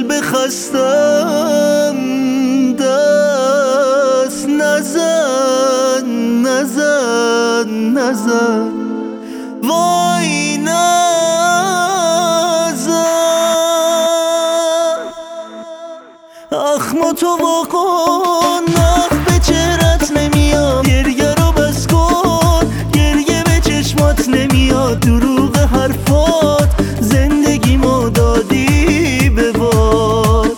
قلب خستم دست نزن نزن نزن وای نزن اخماتو واکن نخ به چهرت نمیاد گریه رو بس کن گریه به چشمات نمیاد دروغ حرفات زندگیمو دادی به باد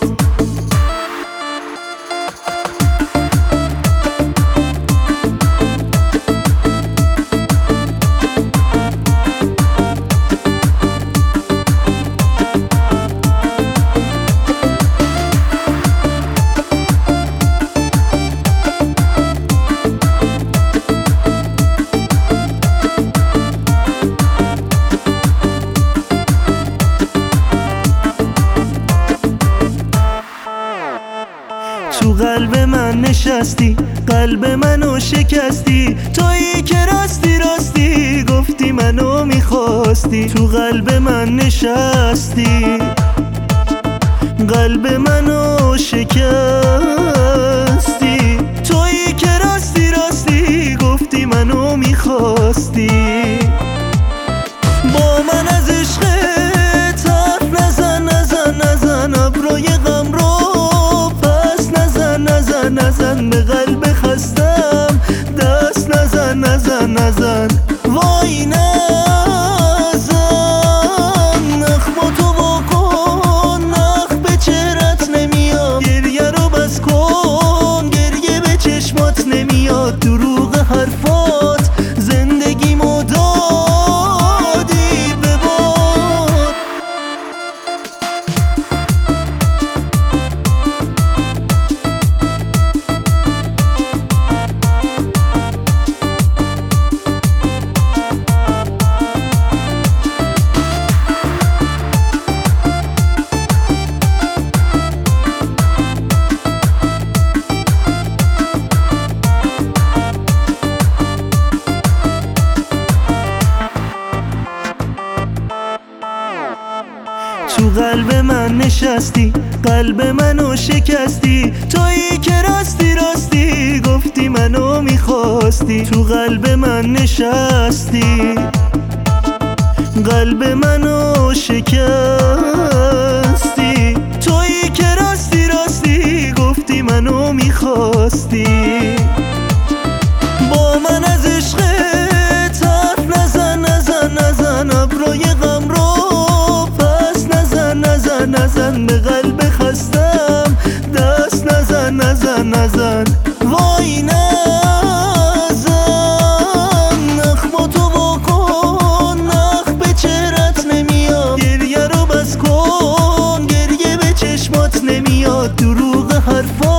تو قلب من نشستی قلب منو شکستی تویی که راستی راستی گفتی منو میخواستی تو قلب من نشستی قلب منو شکستی تویی که راستی راستی گفتی منو میخواستی با من از عشقت حرف نزن نزن نزن ابروی غم رو نزن به قلب خستم دست نزن نزن نزن وای نزن اخماتو واکن نخ به چهرت نمیاد گریه رو بس کن گریه به چشمات نمیاد دروغ حرفات زندگیمو دادی به باد تو قلب من نشستی قلب منو شکستی تویی که راستی راستی گفتی منو میخواستی تو قلب من نشستی قلب منو شکستی تویی که راستی راستی گفتی منو میخواستی با من از عشقت حرف نزن نزن نزن ابروی غم رو نزن به قلب خستم دست نزن نزن نزن وای نزن اخماتو واکن نخ به چهرت نمیاد گریه رو بس کن گریه به چشمات نمیاد دروغ حرفات